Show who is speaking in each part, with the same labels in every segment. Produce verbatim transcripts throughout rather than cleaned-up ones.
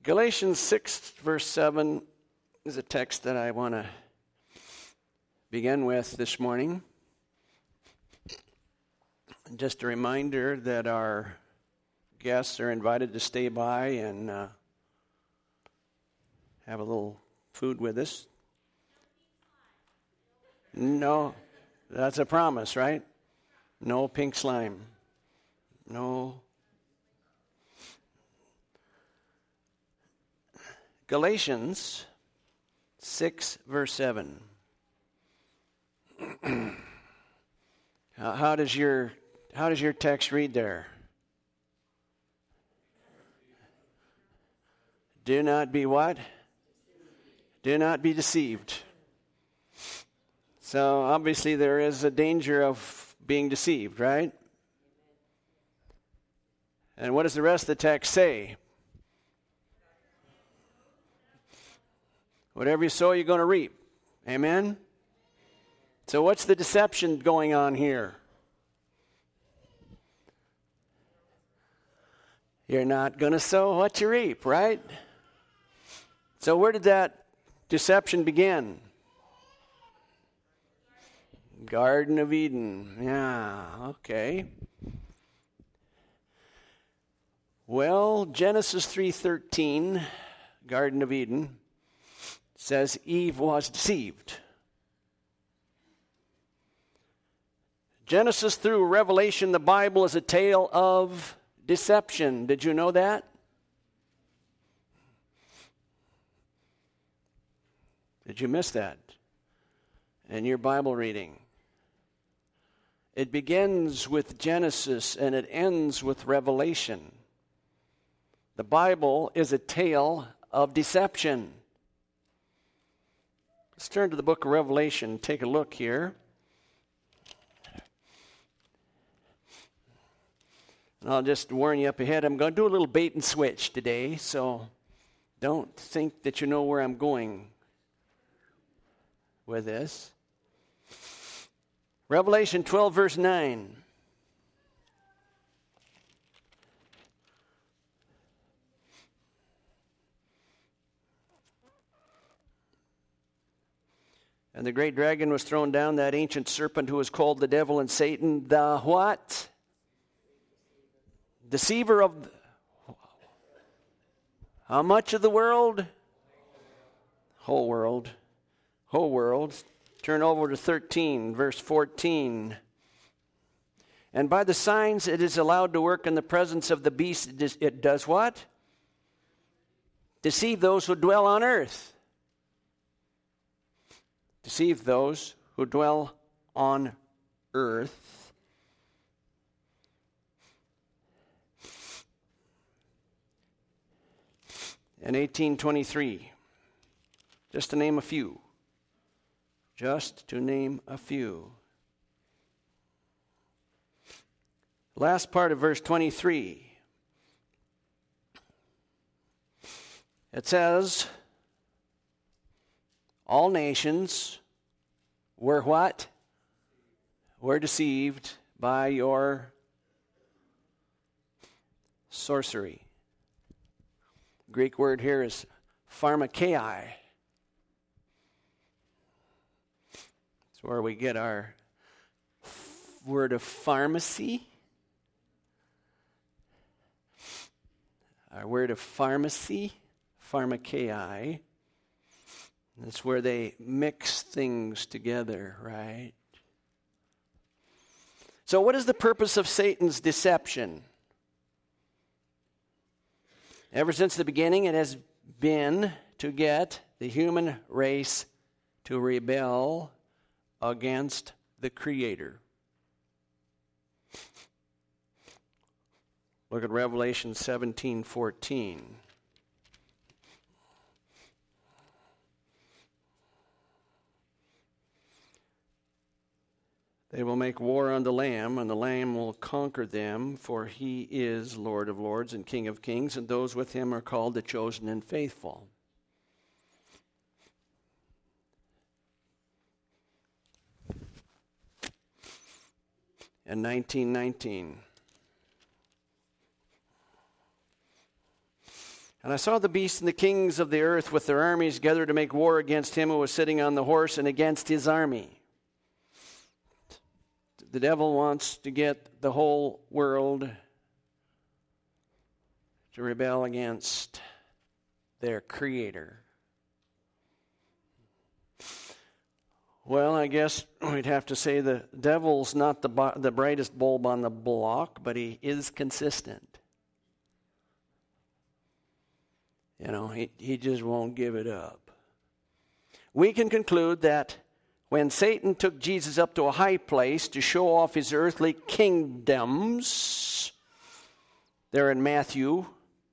Speaker 1: Galatians six, verse seven is a text that I want to begin with this morning. Just a reminder that our guests are invited to stay by and uh, have a little food with us. No, that's a promise, right? No pink slime. No. Galatians six, verse seven. how, how does your how does your text read there? Do not be what? Do not be deceived. So obviously there is a danger of being deceived, right? And what does the rest of the text say? Whatever you sow, you're going to reap. Amen? So what's the deception going on here? You're not going to sow what you reap, right? So where did that deception begin? Garden of Eden. Yeah, okay. Well, Genesis three thirteen, Garden of Eden, says Eve was deceived. Genesis through Revelation, the Bible is a tale of deception. Did you know that? Did you miss that in your Bible reading? It begins with Genesis and it ends with Revelation. The Bible is a tale of deception. Let's turn to the book of Revelation and take a look here. And I'll just warn you up ahead, I'm going to do a little bait and switch today, so don't think that you know where I'm going with this. Revelation twelve, verse nine. And the great dragon was thrown down, that ancient serpent who is called the devil and Satan, the what? Deceiver of how much of the world? Whole world. Whole world. Turn over to thirteen, verse fourteen. And by the signs it is allowed to work in the presence of the beast. It does what? Deceive those who dwell on earth. Deceive those who dwell on earth. In eighteen twenty-three, just to name a few. Just to name a few. Last part of verse twenty-three. It says, all nations were what? Were deceived by your sorcery. Greek word here is pharmakeia. It's where we get our f- word of pharmacy. Our word of pharmacy, pharmakeia. That's where they mix things together, right? So what is the purpose of Satan's deception? Ever since the beginning, it has been to get the human race to rebel against the Creator. Look at Revelation seventeen fourteen. They will make war on the Lamb, and the Lamb will conquer them, for he is Lord of lords and King of kings, and those with him are called the chosen and faithful. In nineteen nineteen, And I saw the beast and the kings of the earth with their armies gathered to make war against him who was sitting on the horse and against his army. The devil wants to get the whole world to rebel against their creator. Well, I guess we'd have to say the devil's not the, bo- the brightest bulb on the block, but he is consistent. You know, he, he just won't give it up. We can conclude that when Satan took Jesus up to a high place to show off his earthly kingdoms, there in Matthew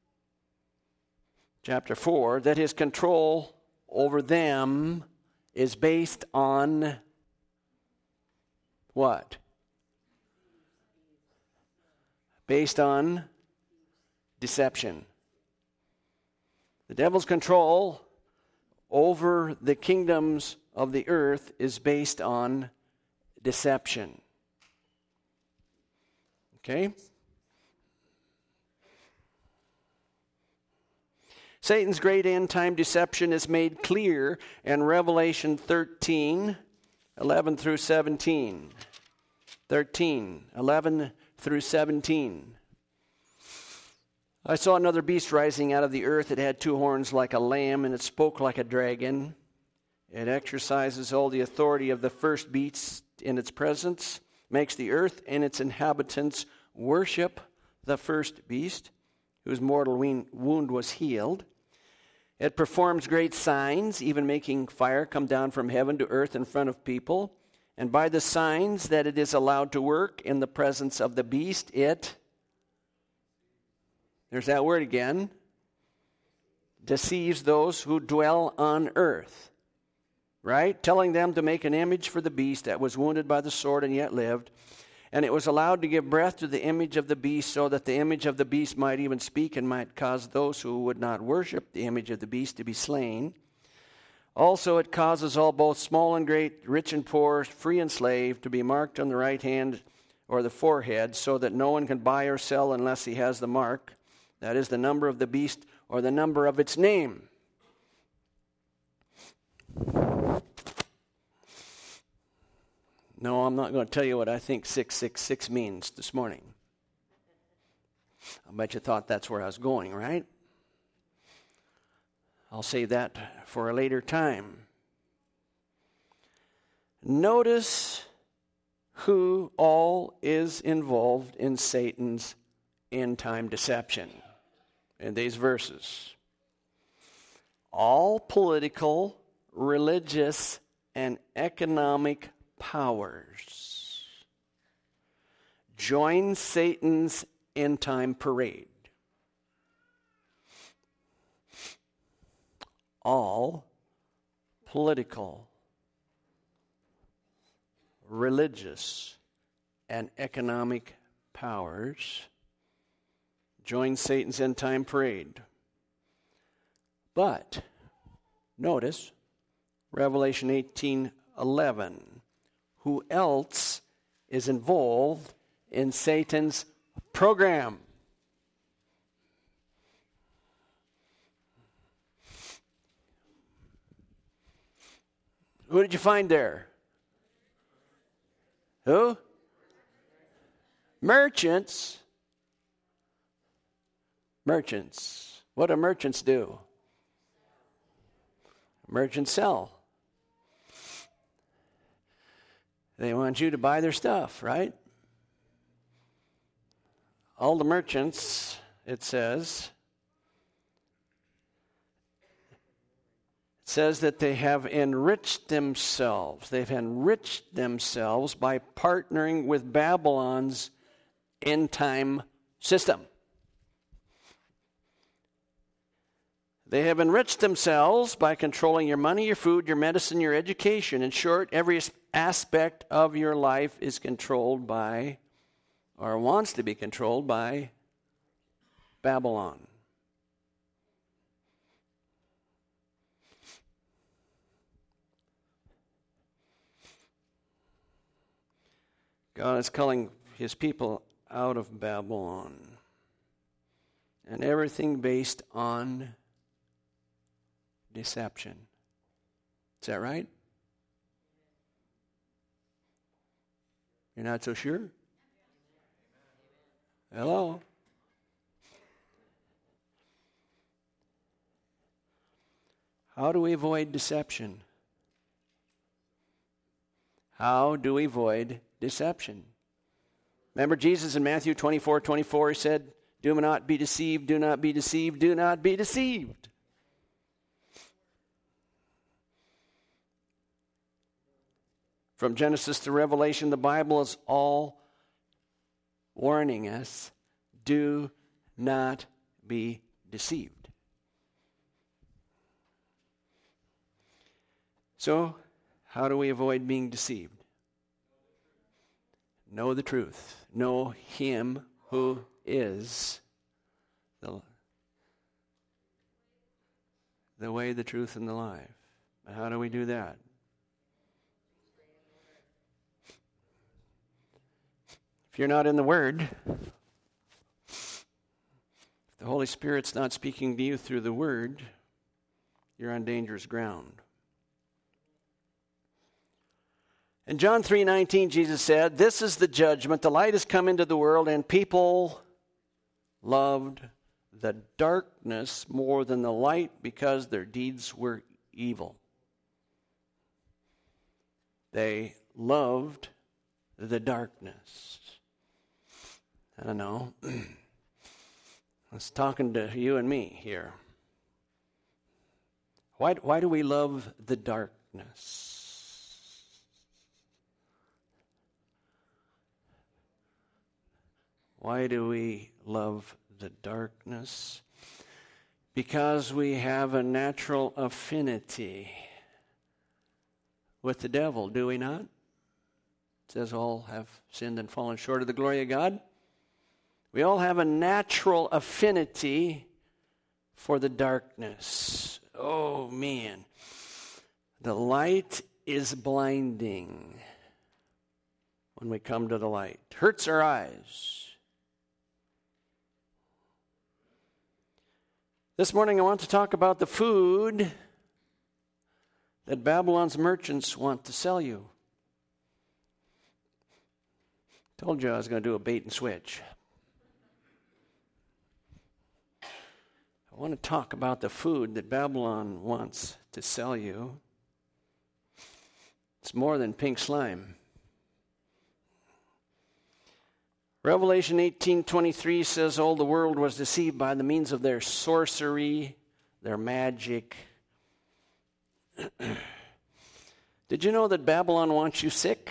Speaker 1: chapter four, that his control over them is based on what? Based on deception. The devil's control over the kingdoms of the earth is based on deception. Okay? Satan's great end-time deception is made clear in Revelation thirteen, eleven through seventeen. thirteen, eleven through seventeen. I saw another beast rising out of the earth. It had two horns like a lamb, and it spoke like a dragon. It exercises all the authority of the first beast in its presence, makes the earth and its inhabitants worship the first beast, whose mortal wound was healed. It performs great signs, even making fire come down from heaven to earth in front of people. And by the signs that it is allowed to work in the presence of the beast, it... There's that word again. Deceives those who dwell on earth. Right? Telling them to make an image for the beast that was wounded by the sword and yet lived. And it was allowed to give breath to the image of the beast, so that the image of the beast might even speak and might cause those who would not worship the image of the beast to be slain. Also it causes all, both small and great, rich and poor, free and slave, to be marked on the right hand or the forehead, so that no one can buy or sell unless he has the mark. That is the number of the beast or the number of its name. No, I'm not going to tell you what I think six six six means this morning. I bet you thought that's where I was going, right? I'll save that for a later time. Notice who all is involved in Satan's end-time deception in these verses. All political, religious, and economic powers join Satan's end-time parade. All political, religious, and economic powers join Satan's end-time parade. But notice Revelation eighteen eleven. Who else is involved in Satan's program? Who did you find there? Who? Merchants. Merchants. What do merchants do? Merchants sell. They want you to buy their stuff, right? All the merchants, it says, it says that they have enriched themselves. They've enriched themselves by partnering with Babylon's end-time system. They have enriched themselves by controlling your money, your food, your medicine, your education. In short, every aspect of your life is controlled by, or wants to be controlled by, Babylon. God is calling his people out of Babylon. and everything based on deception. Is that right? You're not so sure? Hello? How do we avoid deception? How do we avoid deception? Remember Jesus in Matthew twenty-four twenty-four, he said, do not be deceived, do not be deceived, do not be deceived. From Genesis to Revelation, the Bible is all warning us, do not be deceived. So, how do we avoid being deceived? Know the truth. Know Him who is the, the way, the truth, and the life. How do we do that? If you're not in the Word, if the Holy Spirit's not speaking to you through the Word, you're on dangerous ground. In John three nineteen, Jesus said, this is the judgment. The light has come into the world, and people loved the darkness more than the light because their deeds were evil. They loved the darkness. I don't know. I was talking to you and me here. Why, why do we love the darkness? Why do we love the darkness? Because we have a natural affinity with the devil, do we not? It says all have sinned and fallen short of the glory of God. We all have a natural affinity for the darkness. Oh, man. The light is blinding when we come to the light. Hurts our eyes. This morning I want to talk about the food that Babylon's merchants want to sell you. Told you I was going to do a bait and switch. I want to talk about the food that Babylon wants to sell you. It's more than pink slime. Revelation eighteen twenty-three says, all the world was deceived by the means of their sorcery, their magic. Did you know that Babylon wants you sick?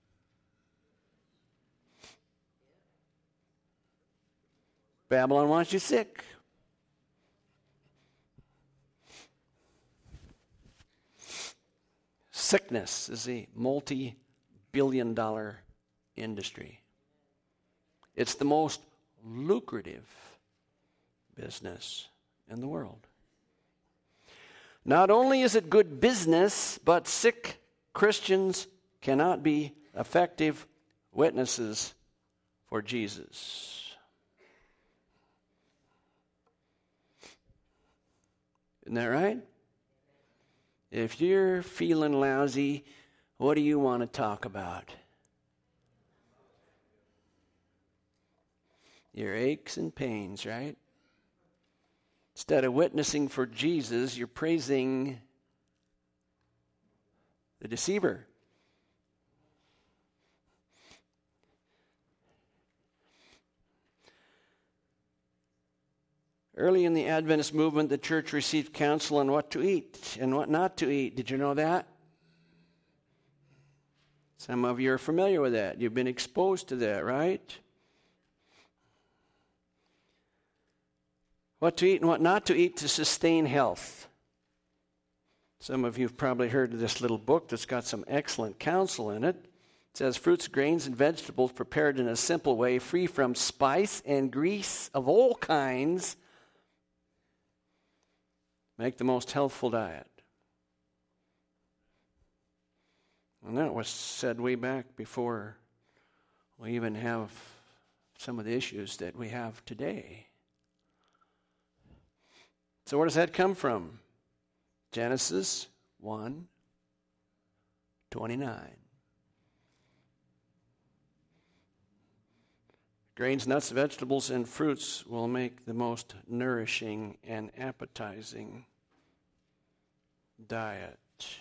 Speaker 1: Babylon wants you sick. Sickness is a multi-billion dollar industry. It's the most lucrative business in the world. Not only is it good business, but sick Christians cannot be effective witnesses for Jesus. Isn't that right? If you're feeling lousy, what do you want to talk about? Your aches and pains, right? Instead of witnessing for Jesus, you're praising the deceiver. Early in the Adventist movement, the church received counsel on what to eat and what not to eat. Did you know that? Some of you are familiar with that. You've been exposed to that, right? What to eat and what not to eat to sustain health. Some of you have probably heard of this little book that's got some excellent counsel in it. It says, fruits, grains, and vegetables prepared in a simple way, free from spice and grease of all kinds, make the most healthful diet. And that was said way back before we even have some of the issues that we have today. So where does that come from? Genesis one twenty-nine. Grains, nuts, vegetables, and fruits will make the most nourishing and appetizing diet.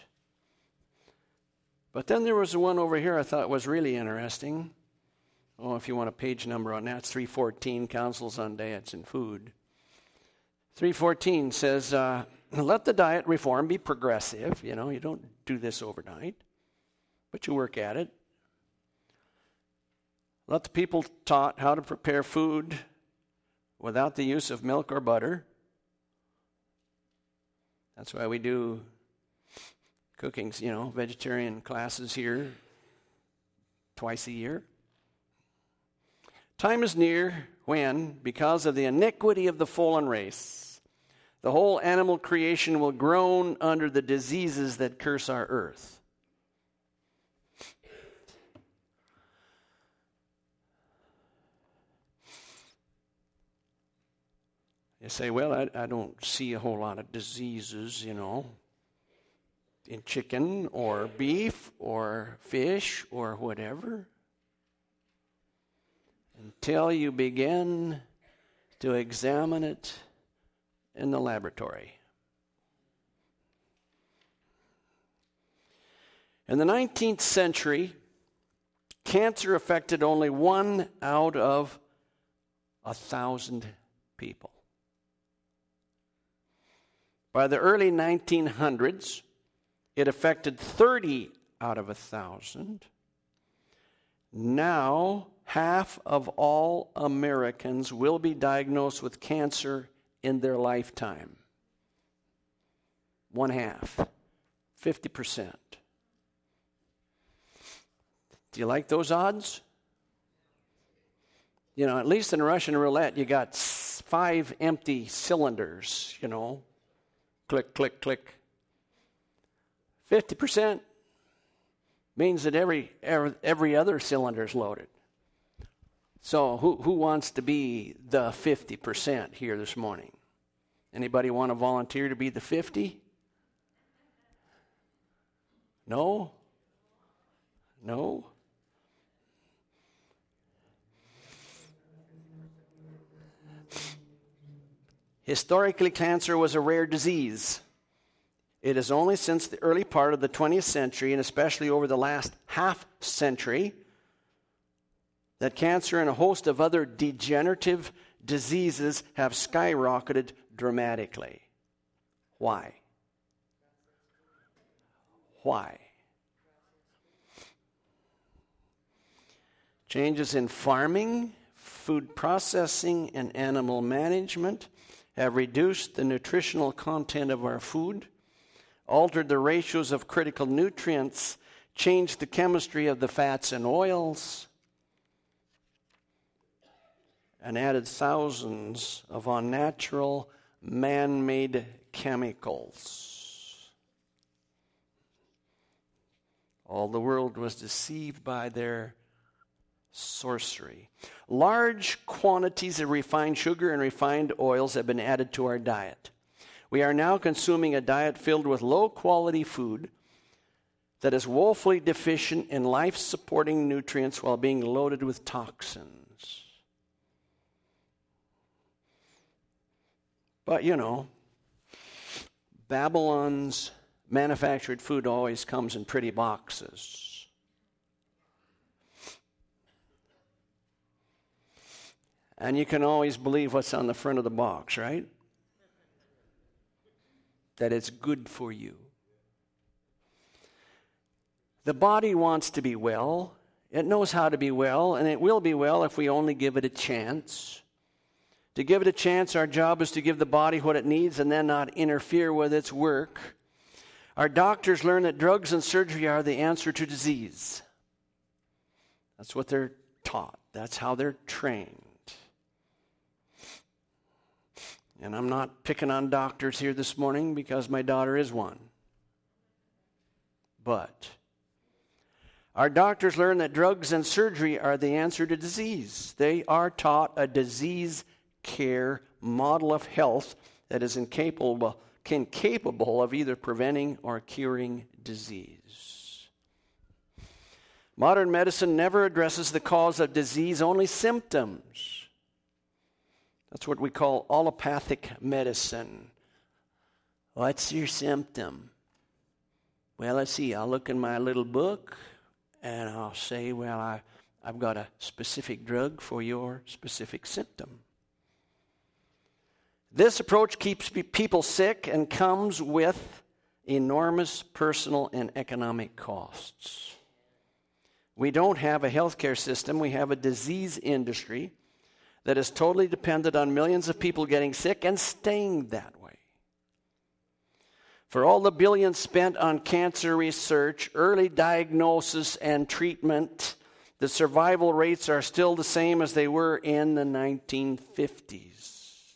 Speaker 1: But then there was one over here I thought was really interesting. Oh, if you want a page number on that, it's three fourteen, Counsels on Diets and Food. three fourteen says, uh, let the diet reform be progressive. You know, you don't do this overnight, but you work at it. Let the people taught how to prepare food without the use of milk or butter. That's why we do cooking, you know, vegetarian classes here twice a year. Time is near when, because of the iniquity of the fallen race, the whole animal creation will groan under the diseases that curse our earth. You say, well, I, I don't see a whole lot of diseases, you know, in chicken or beef or fish or whatever. Until you begin to examine it in the laboratory. In the nineteenth century, cancer affected only one out of a thousand people. By the early nineteen hundreds, it affected thirty out of a thousand. Now, half of all Americans will be diagnosed with cancer in their lifetime. One half, fifty percent. Do you like those odds? You know, at least in Russian roulette, you got five empty cylinders, you know. Click, click, click. fifty percent means that every, every, every other cylinder is loaded. So who, who wants to be the fifty percent here this morning? Anybody want to volunteer to be the fifty? No? No? Historically, cancer was a rare disease. It is only since the early part of the twentieth century, and especially over the last half century, that cancer and a host of other degenerative diseases have skyrocketed dramatically. Why? Why? Changes in farming, food processing, and animal management have reduced the nutritional content of our food, altered the ratios of critical nutrients, changed the chemistry of the fats and oils, and added thousands of unnatural, man-made chemicals. All the world was deceived by their sorcery. Large quantities of refined sugar and refined oils have been added to our diet. We are now consuming a diet filled with low-quality food that is woefully deficient in life-supporting nutrients while being loaded with toxins. But, you know, Babylon's manufactured food always comes in pretty boxes. And you can always believe what's on the front of the box, right? That it's good for you. The body wants to be well. It knows how to be well, and it will be well if we only give it a chance. To give it a chance, our job is to give the body what it needs and then not interfere with its work. Our doctors learn that drugs and surgery are the answer to disease. That's what they're taught. That's how they're trained. And I'm not picking on doctors here this morning because my daughter is one. But our doctors learn that drugs and surgery are the answer to disease. They are taught a disease care model of health that is incapable, incapable of either preventing or curing disease. Modern medicine never addresses the cause of disease, only symptoms. That's what we call allopathic medicine. What's your symptom? Well, let's see. I'll look in my little book and I'll say, well, I, I've got a specific drug for your specific symptom. This approach keeps people sick and comes with enormous personal and economic costs. We don't have a healthcare system. We have a disease industry that is totally dependent on millions of people getting sick and staying that way. For all the billions spent on cancer research, early diagnosis, and treatment, the survival rates are still the same as they were in the nineteen fifties.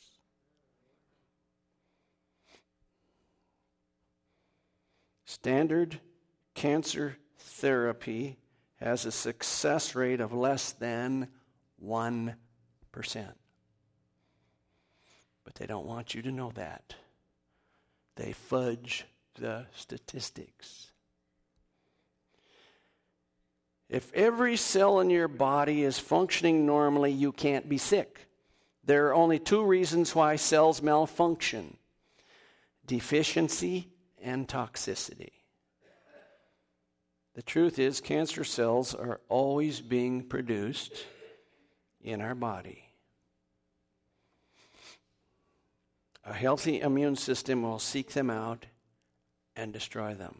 Speaker 1: Standard cancer therapy has a success rate of less than one percent. But they don't want you to know that. They fudge the statistics. If every cell in your body is functioning normally, you can't be sick. There are only two reasons why cells malfunction: deficiency and toxicity. The truth is, cancer cells are always being produced in our body. A healthy immune system will seek them out and destroy them.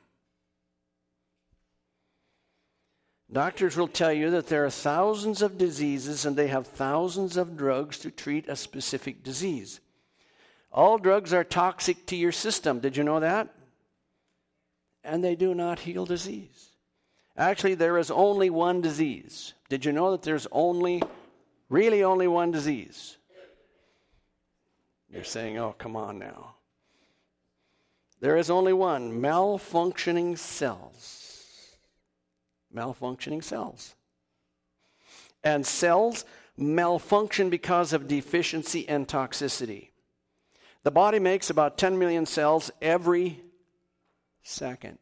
Speaker 1: Doctors will tell you that there are thousands of diseases and they have thousands of drugs to treat a specific disease. All drugs are toxic to your system. Did you know that? And they do not heal disease. Actually, there is only one disease. Did you know that there's only, really only one disease? You're saying, oh, come on now. There is only one: malfunctioning cells. Malfunctioning cells. And cells malfunction because of deficiency and toxicity. The body makes about ten million cells every second.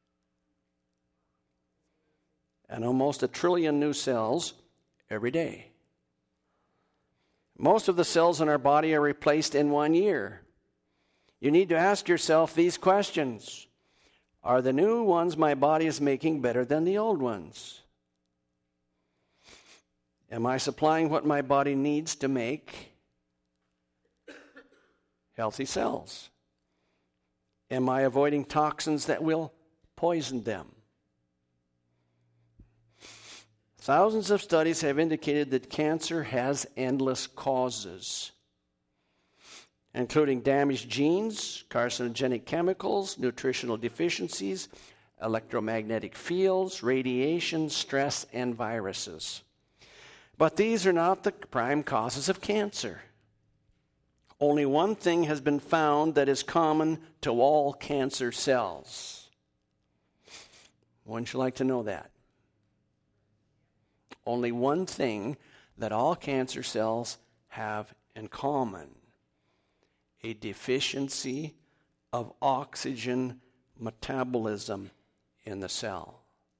Speaker 1: And almost a trillion new cells every day. Most of the cells in our body are replaced in one year. You need to ask yourself these questions. Are the new ones my body is making better than the old ones? Am I supplying what my body needs to make healthy cells? Am I avoiding toxins that will poison them? Thousands of studies have indicated that cancer has endless causes, including damaged genes, carcinogenic chemicals, nutritional deficiencies, electromagnetic fields, radiation, stress, and viruses. But these are not the prime causes of cancer. Only one thing has been found that is common to all cancer cells. Wouldn't you like to know that? Only one thing that all cancer cells have in common: a deficiency of oxygen metabolism in the cell.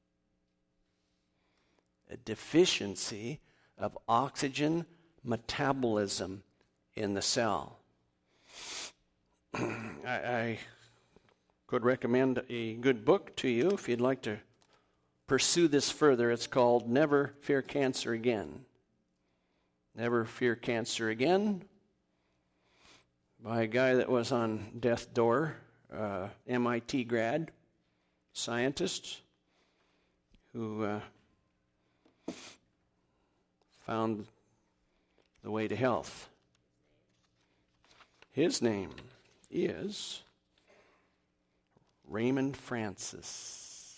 Speaker 1: A deficiency of oxygen metabolism in the cell. I, I could recommend a good book to you if you'd like to pursue this further. It's called Never Fear Cancer Again. Never Fear Cancer Again, by a guy that was on death's door, uh, M I T grad, scientist, who uh, found the way to health. His name is Raymond Francis.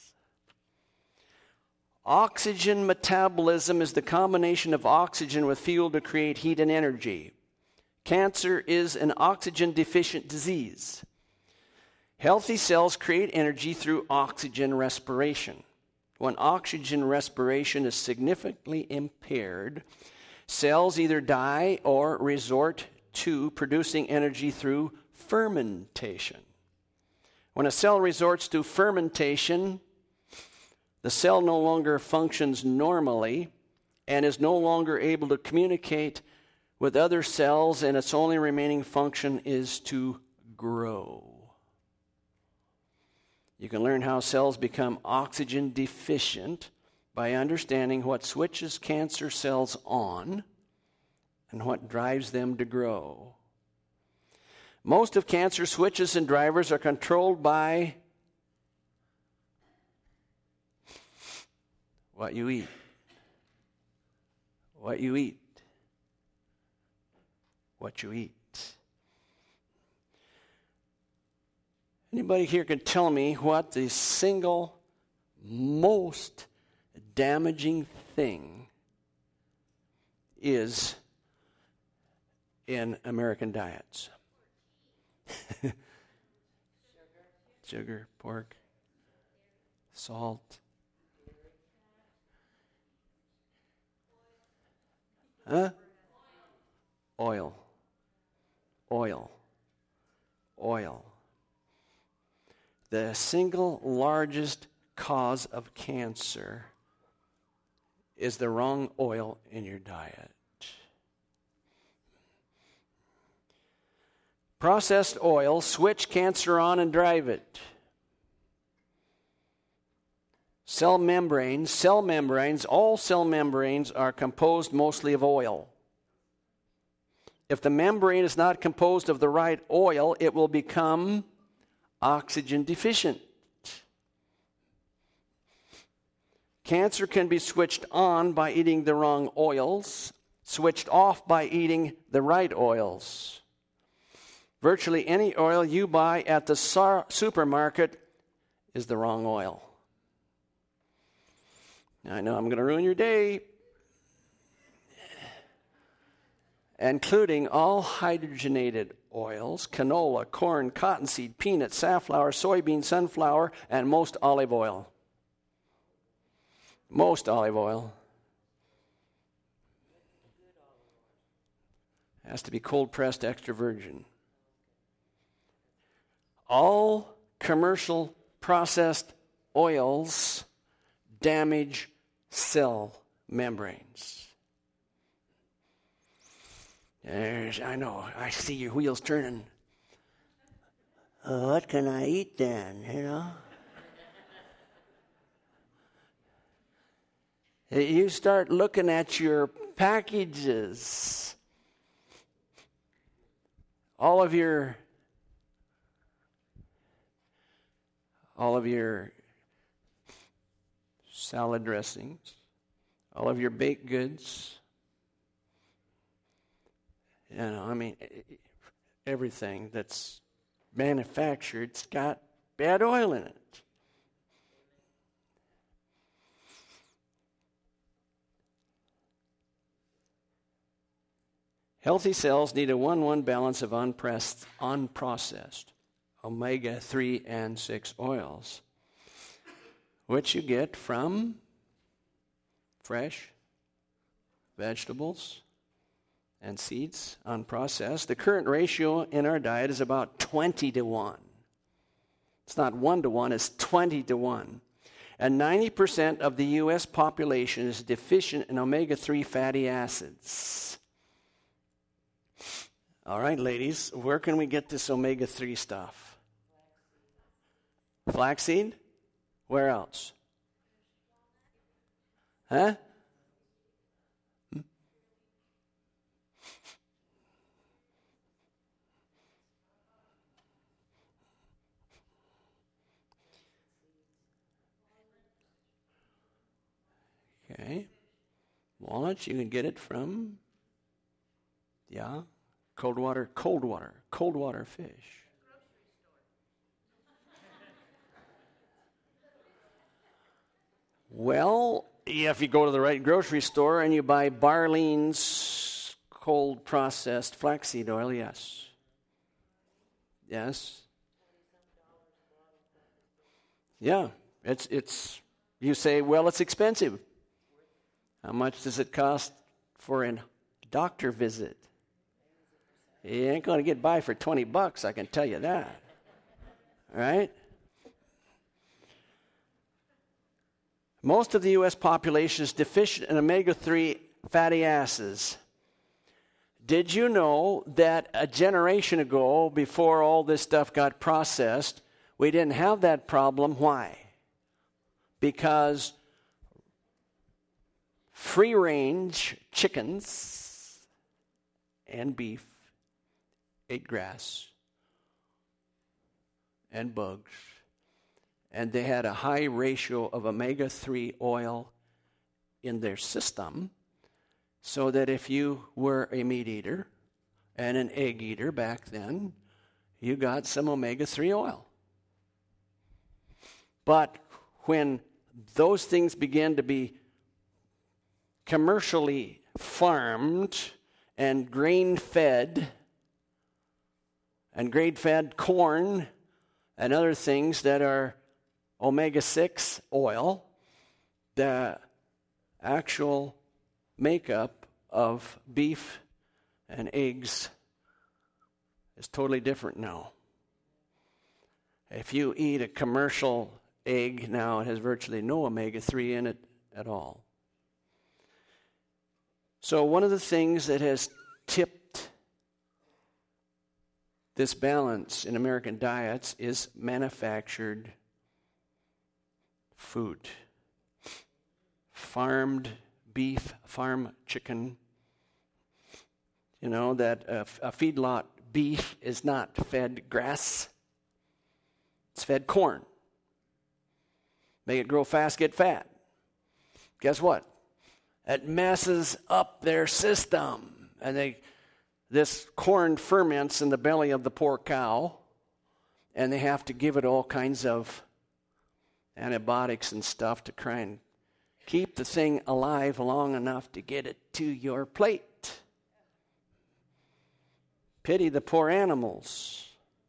Speaker 1: Oxygen metabolism is the combination of oxygen with fuel to create heat and energy. Cancer is an oxygen-deficient disease. Healthy cells create energy through oxygen respiration. When oxygen respiration is significantly impaired, cells either die or resort to producing energy through fermentation. When a cell resorts to fermentation, the cell no longer functions normally and is no longer able to communicate with other cells, and its only remaining function is to grow. You can learn how cells become oxygen deficient by understanding what switches cancer cells on and what drives them to grow. Most of cancer switches and drivers are controlled by what you eat. What you eat. What you eat. Anybody here can tell me what the single most damaging thing is in American diets? Sugar. Sugar, pork, salt. Huh? Oil. Oil. Oil. The single largest cause of cancer is the wrong oil in your diet. Processed oils switch cancer on and drive it. Cell membranes, cell membranes, all cell membranes are composed mostly of oil. If the membrane is not composed of the right oil, it will become oxygen deficient. Cancer can be switched on by eating the wrong oils, switched off by eating the right oils. Virtually any oil you buy at the supermarket is the wrong oil. I know I'm going to ruin your day. Including all hydrogenated oils, canola, corn, cottonseed, peanut, safflower, soybean, sunflower, and most olive oil. Most olive oil. Has to be cold-pressed extra virgin. All commercial processed oils damage cell membranes. There's, I know, I see your wheels turning. Uh, what can I eat then, you know? You start looking at your packages. All of your all of your salad dressings, all of your baked goods. You know, I mean, everything that's manufactured's got bad oil in it. Healthy cells need a one one balance of unpressed, unprocessed omega three and six oils, which you get from fresh vegetables and seeds, unprocessed. The current ratio in our diet is about twenty to one. It's not one to one, it's twenty to one. And ninety percent of the U S population is deficient in omega three fatty acids. All right, ladies, where can we get this omega three stuff? Flaxseed? Where else? Huh? Hmm? Okay. Walnuts, you can get it from, yeah, cold water, cold water, cold water fish. Well, yeah, if you go to the right grocery store and you buy Barlean's cold processed flaxseed oil, yes. Yes. Yeah, it's it's you say, well, it's expensive. How much does it cost for a doctor visit? You ain't going to get by for twenty bucks, I can tell you that. Right? Most of the U S population is deficient in omega three fatty acids. Did you know that a generation ago, before all this stuff got processed, we didn't have that problem? Why? Because free-range chickens and beef ate grass and bugs, and they had a high ratio of omega three oil in their system, so that if you were a meat eater and an egg eater back then, you got some omega three oil. But when those things began to be commercially farmed and grain-fed, and grain-fed corn and other things that are omega six oil, the actual makeup of beef and eggs is totally different now. If you eat a commercial egg now, it has virtually no omega three in it at all. So one of the things that has tipped this balance in American diets is manufactured food. Farmed beef, farm chicken. You know, that a, a feedlot beef is not fed grass. It's fed corn. Make it grow fast, get fat. Guess what? It messes up their system. And they, this corn ferments in the belly of the poor cow, and they have to give it all kinds of antibiotics and stuff to try and keep the thing alive long enough to get it to your plate. Pity the poor animals.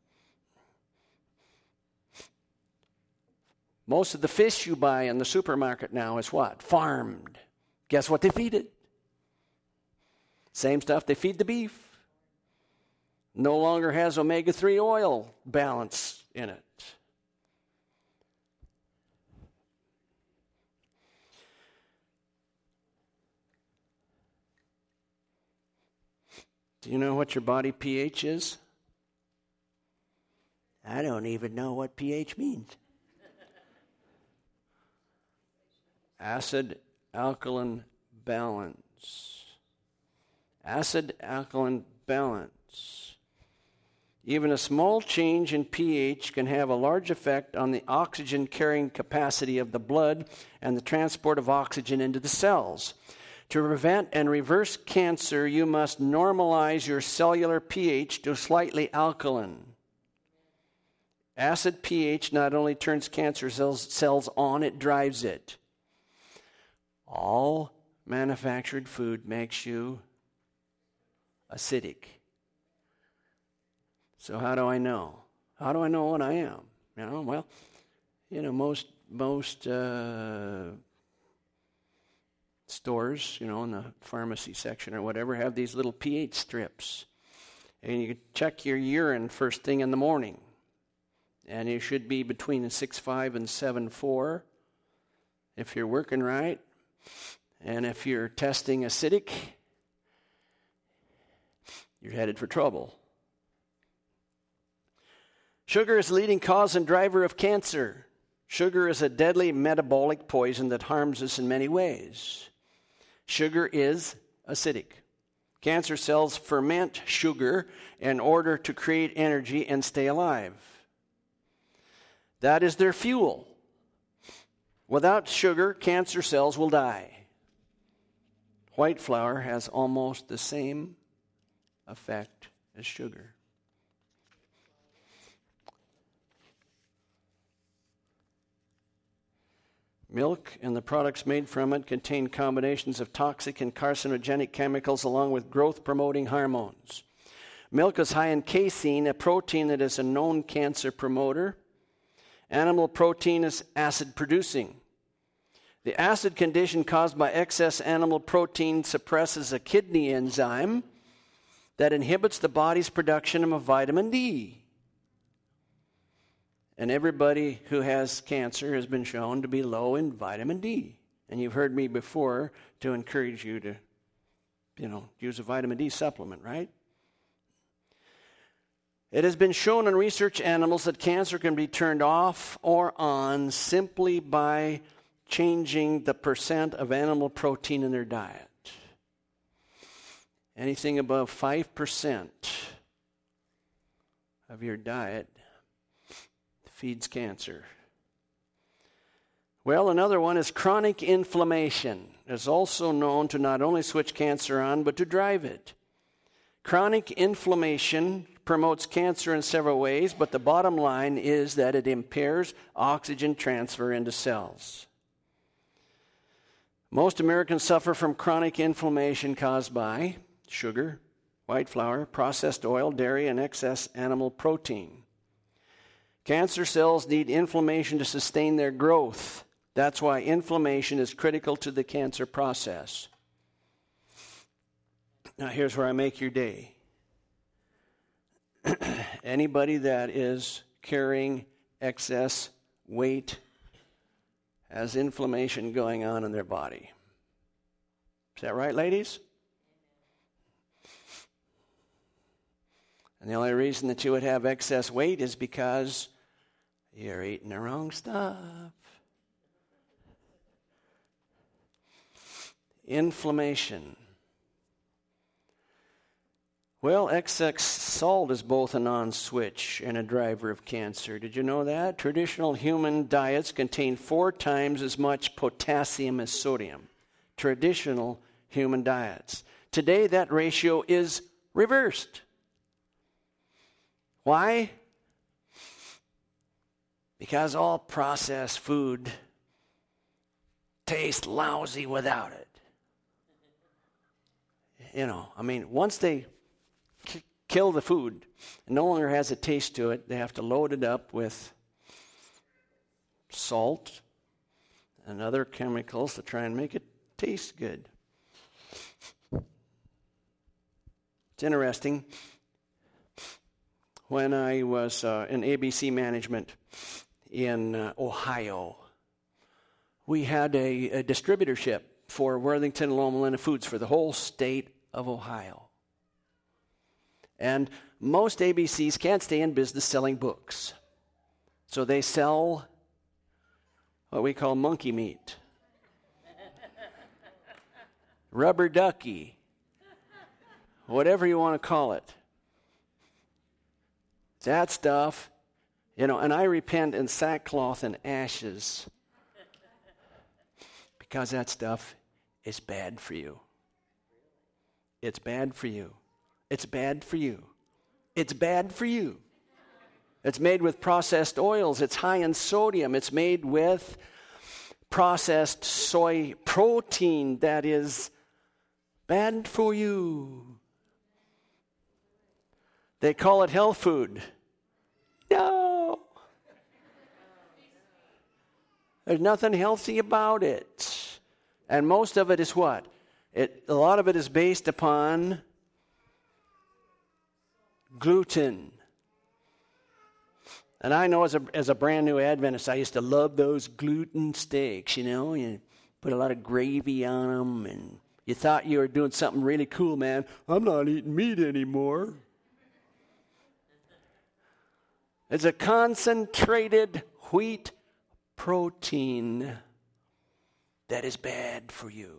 Speaker 1: Most of the fish you buy in the supermarket now is what? Farmed. Guess what they feed it? Same stuff they feed the beef. No longer has omega three oil balance in it. Do you know what your body pH is? I don't even know what pH means. Acid alkaline balance. Acid alkaline balance. Even a small change in pH can have a large effect on the oxygen carrying capacity of the blood and the transport of oxygen into the cells. To prevent and reverse cancer, you must normalize your cellular pH to slightly alkaline. Acid pH not only turns cancer cells, cells on, it drives it. All manufactured food makes you acidic. So how do I know? How do I know what I am? You know, well, you know, most most uh, stores, you know, in the pharmacy section or whatever, have these little pH strips. And you check your urine first thing in the morning. And you should be between six point five and seven point four if you're working right. And if you're testing acidic, you're headed for trouble. Sugar is the leading cause and driver of cancer. Sugar is a deadly metabolic poison that harms us in many ways. Sugar is acidic. Cancer cells ferment sugar in order to create energy and stay alive. That is their fuel. Without sugar, cancer cells will die. White flour has almost the same effect as sugar. Milk and the products made from it contain combinations of toxic and carcinogenic chemicals along with growth-promoting hormones. Milk is high in casein, a protein that is a known cancer promoter. Animal protein is acid-producing. The acid condition caused by excess animal protein suppresses a kidney enzyme that inhibits the body's production of vitamin D. And everybody who has cancer has been shown to be low in vitamin D. And you've heard me before to encourage you to, you know, use a vitamin D supplement, right? It has been shown in research animals that cancer can be turned off or on simply by changing the percent of animal protein in their diet. Anything above five percent of your diet feeds cancer. Well, another one is chronic inflammation. It's also known to not only switch cancer on, but to drive it. Chronic inflammation promotes cancer in several ways, but the bottom line is that it impairs oxygen transfer into cells. Most Americans suffer from chronic inflammation caused by sugar, white flour, processed oil, dairy, and excess animal protein. Cancer cells need inflammation to sustain their growth. That's why inflammation is critical to the cancer process. Now, here's where I make your day. Anybody that is carrying excess weight has inflammation going on in their body. Is that right, ladies? And the only reason that you would have excess weight is because you're eating the wrong stuff. Inflammation. Well, excess salt is both a non-switch and a driver of cancer. Did you know that? Traditional human diets contain four times as much potassium as sodium. Traditional human diets. Today, that ratio is reversed. Why? Because all processed food tastes lousy without it. You know, I mean, once they k- kill the food, it no longer has a taste to it. They have to load it up with salt and other chemicals to try and make it taste good. It's interesting. When I was uh, in A B C management in uh, Ohio, we had a, a distributorship for Worthington and Loma Linda Foods for the whole state of Ohio. And most A B Cs can't stay in business selling books. So they sell what we call monkey meat. Rubber ducky. Whatever you want to call it. That stuff, you know, and I repent in sackcloth and ashes because that stuff is bad for you. It's bad for you. It's bad for you. It's bad for you. It's made with processed oils. It's high in sodium. It's made with processed soy protein that is bad for you. They call it health food. No. There's nothing healthy about it. And most of it is what? It, a lot of it is based upon gluten. And I know as a, as a brand new Adventist, I used to love those gluten steaks, you know. You put a lot of gravy on them, and you thought you were doing something really cool, man. I'm not eating meat anymore. It's a concentrated wheat protein that is bad for you.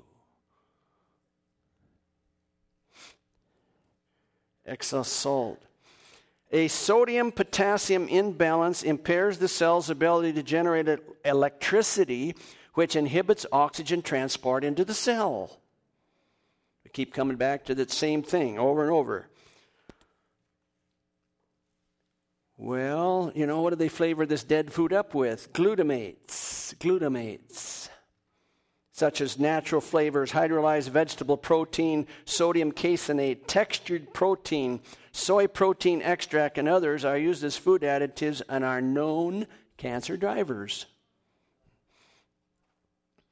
Speaker 1: Excess salt. A sodium-potassium imbalance impairs the cell's ability to generate electricity, which inhibits oxygen transport into the cell. We keep coming back to that same thing over and over. Well, you know, what do they flavor this dead food up with? Glutamates. Glutamates. Such as natural flavors, hydrolyzed vegetable protein, sodium caseinate, textured protein, soy protein extract, and others are used as food additives and are known cancer drivers.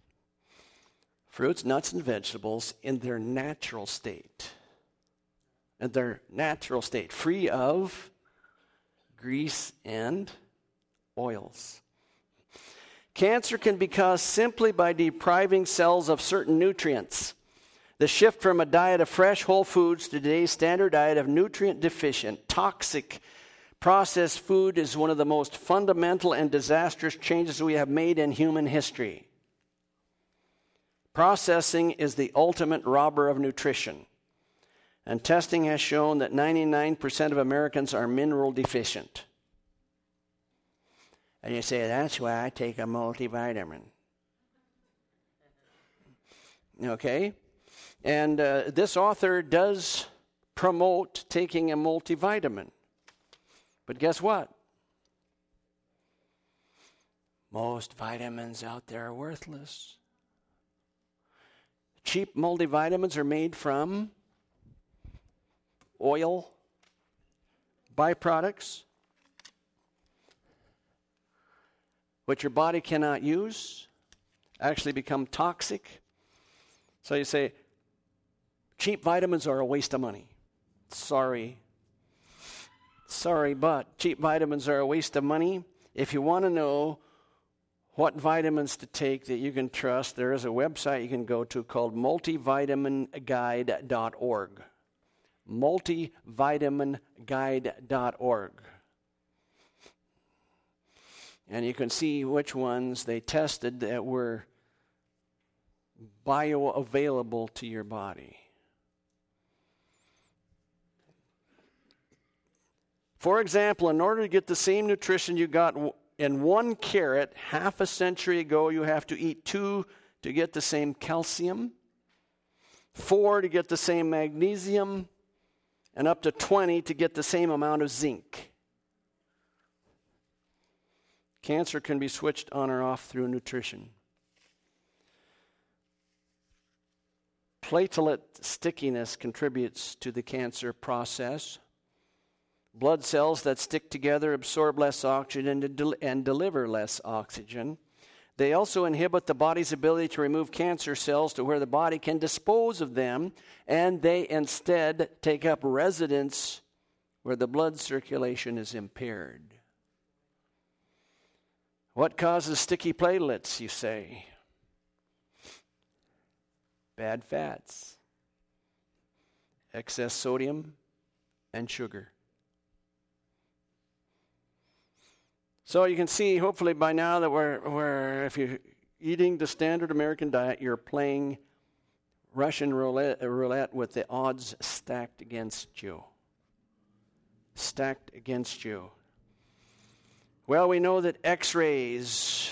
Speaker 1: Fruits, nuts, and vegetables in their natural state in their natural state, free of grease and oils. Cancer can be caused simply by depriving cells of certain nutrients. The shift from a diet of fresh whole foods to today's standard diet of nutrient deficient, toxic, processed food is one of the most fundamental and disastrous changes we have made in human history. Processing is the ultimate robber of nutrition. And testing has shown that ninety-nine percent of Americans are mineral deficient. And you say, that's why I take a multivitamin. Okay? And uh, this author does promote taking a multivitamin. But guess what? Most vitamins out there are worthless. Cheap multivitamins are made from oil, byproducts, which your body cannot use, actually become toxic. So you say, cheap vitamins are a waste of money. Sorry. Sorry, but cheap vitamins are a waste of money. If you want to know what vitamins to take that you can trust, there is a website you can go to called multivitamin guide dot org. multivitamin guide dot org. And you can see which ones they tested that were bioavailable to your body. For example, in order to get the same nutrition you got in one carrot half a century ago, you have to eat two to get the same calcium, four to get the same magnesium, and up to twenty to get the same amount of zinc. Cancer can be switched on or off through nutrition. Platelet stickiness contributes to the cancer process. Blood cells that stick together absorb less oxygen and, del- and deliver less oxygen. They also inhibit the body's ability to remove cancer cells to where the body can dispose of them, and they instead take up residence where the blood circulation is impaired. What causes sticky platelets, you say? Bad fats, excess sodium, and sugar. So you can see, hopefully by now, that we're, we're if you're eating the standard American diet, you're playing Russian roulette, roulette with the odds stacked against you. Stacked against you. Well, we know that X-rays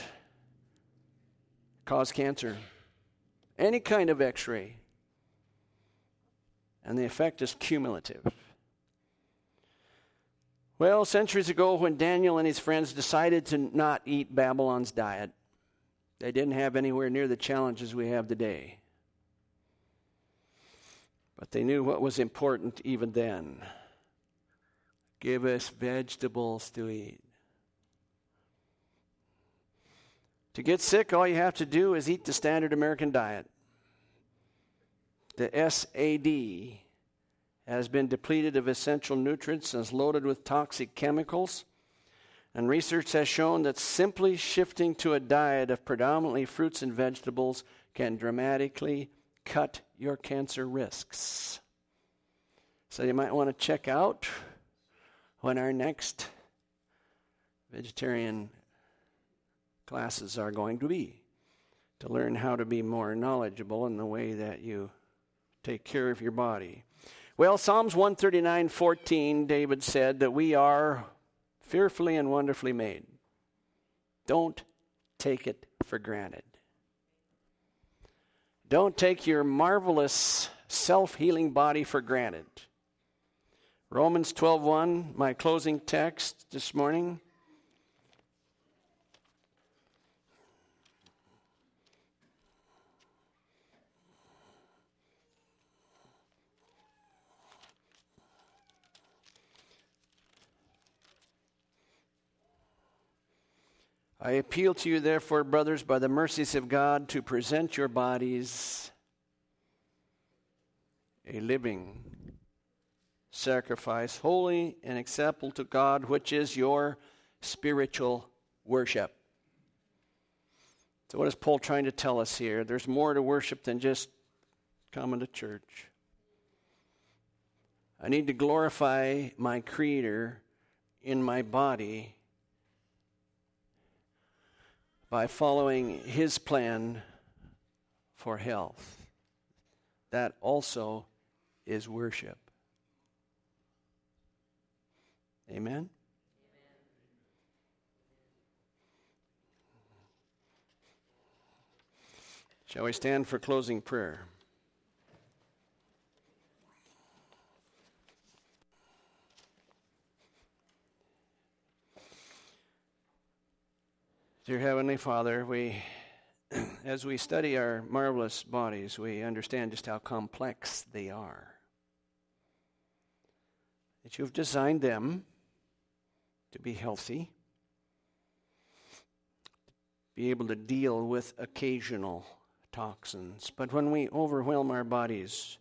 Speaker 1: cause cancer. Any kind of X-ray. And the effect is cumulative. Well, centuries ago when Daniel and his friends decided to not eat Babylon's diet, they didn't have anywhere near the challenges we have today. But they knew what was important even then. Give us vegetables to eat. To get sick, all you have to do is eat the standard American diet. The S A D has been depleted of essential nutrients and is loaded with toxic chemicals. And research has shown that simply shifting to a diet of predominantly fruits and vegetables can dramatically cut your cancer risks. So you might want to check out when our next vegetarian classes are going to be, to learn how to be more knowledgeable in the way that you take care of your body. Well, Psalms one thirty-nine fourteen, David said that we are fearfully and wonderfully made. Don't take it for granted. Don't take your marvelous self-healing body for granted. Romans twelve one, my closing text this morning. I appeal to you, therefore, brothers, by the mercies of God, to present your bodies a living sacrifice, holy and acceptable to God, which is your spiritual worship. So what is Paul trying to tell us here? There's more to worship than just coming to church. I need to glorify my Creator in my body by following His plan for health. That also is worship. Amen? Shall we stand for closing prayer? Dear Heavenly Father, we, as we study our marvelous bodies, we understand just how complex they are. That you've designed them to be healthy, be able to deal with occasional toxins. But when we overwhelm our bodies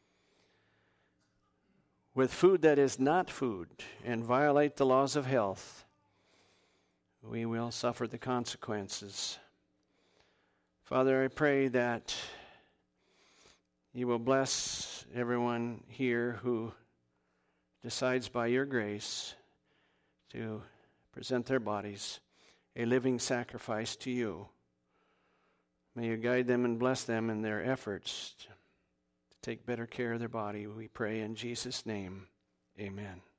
Speaker 1: with food that is not food and violate the laws of health, we will suffer the consequences. Father, I pray that you will bless everyone here who decides by your grace to present their bodies a living sacrifice to you. May you guide them and bless them in their efforts to take better care of their body. We pray in Jesus' name. Amen.